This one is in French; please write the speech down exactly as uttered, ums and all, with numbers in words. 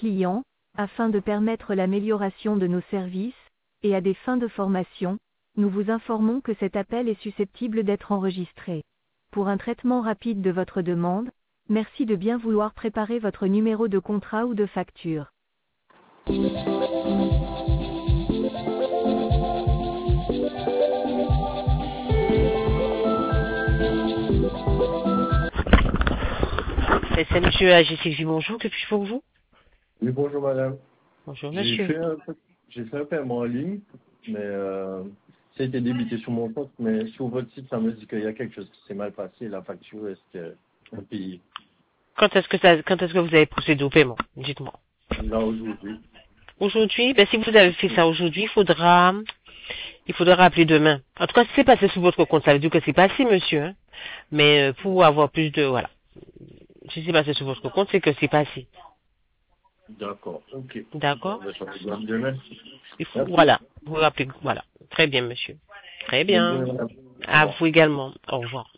clients, afin de permettre l'amélioration de nos services, et à des fins de formation, nous vous informons que cet appel est susceptible d'être enregistré. Pour un traitement rapide de votre demande, merci de bien vouloir préparer votre numéro de contrat ou de facture. C'est monsieur A G C J, bonjour, que puis-je pour vous? Oui, bonjour madame. Bonjour J'ai monsieur. fait, un, j'ai fait un paiement en ligne, mais euh, ça a été débité sur mon compte, mais sur votre site, ça me dit qu'il y a quelque chose qui s'est mal passé, la facture, est-ce qu'on paye? Quand est-ce que ça, quand est-ce que vous avez procédé au paiement? Dites-moi. Là, aujourd'hui. Aujourd'hui, ben si vous avez fait ça aujourd'hui, il faudra, il faudra appeler demain. En tout cas, si c'est passé sur votre compte, ça veut dire que c'est passé, monsieur, hein. Mais euh, pour avoir plus de, voilà. Si c'est passé sur votre compte, c'est que c'est passé. D'accord, ok. D'accord. On va faire le demain. Il faut, voilà. Vous rappelez, voilà. Très bien, monsieur. Très bien. À vous également. Au revoir.